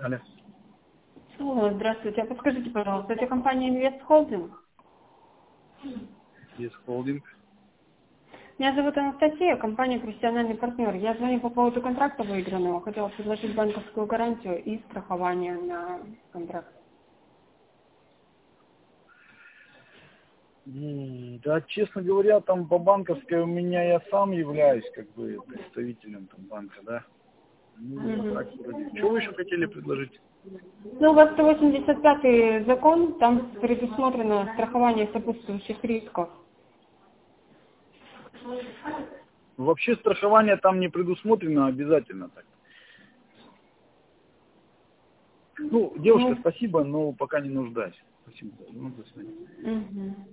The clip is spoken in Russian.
Алло. Алло, здравствуйте. А подскажите, пожалуйста, это компания Инвест Холдинг? Есть холдинг. Меня зовут Анастасия, компания «Профессиональный партнер». Я звоню по поводу контракта выигранного. Хотела предложить банковскую гарантию и страхование на контракт. Да, честно говоря, там по банковской у меня я сам являюсь как бы представителем там банка, да. Так вроде. Что вы еще хотели предложить? Ну, у вас 185-й закон, там предусмотрено страхование сопутствующих рисков. Вообще страхование там не предусмотрено обязательно так. Ну, девушка, спасибо, но пока не нуждаюсь. Спасибо. Ну, до свидания.